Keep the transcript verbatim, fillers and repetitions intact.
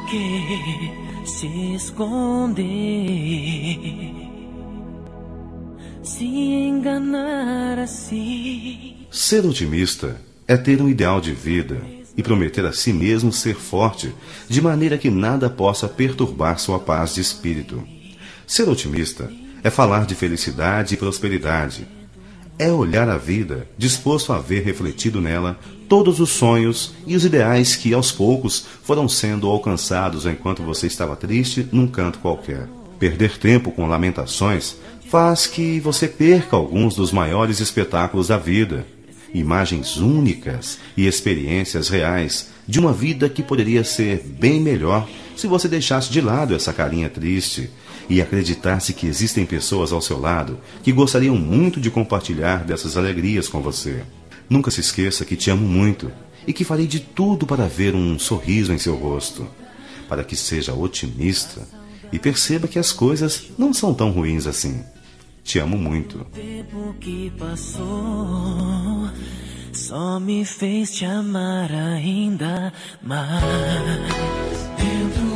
que se esconder, se enganar assim. Ser otimista é ter um ideal de vida e prometer a si mesmo ser forte, de maneira que nada possa perturbar sua paz de espírito. Ser otimista é falar de felicidade e prosperidade. É olhar a vida disposto a ver refletido nela todos os sonhos e os ideais que, aos poucos, foram sendo alcançados enquanto você estava triste num canto qualquer. Perder tempo com lamentações faz que você perca alguns dos maiores espetáculos da vida, imagens únicas e experiências reais de uma vida que poderia ser bem melhor se você deixasse de lado essa carinha triste e acreditasse que existem pessoas ao seu lado que gostariam muito de compartilhar dessas alegrias com você. Nunca se esqueça que te amo muito e que farei de tudo para ver um sorriso em seu rosto, para que seja otimista e perceba que as coisas não são tão ruins assim. Te amo muito. O tempo que passou só me fez te amar ainda mais. Dentro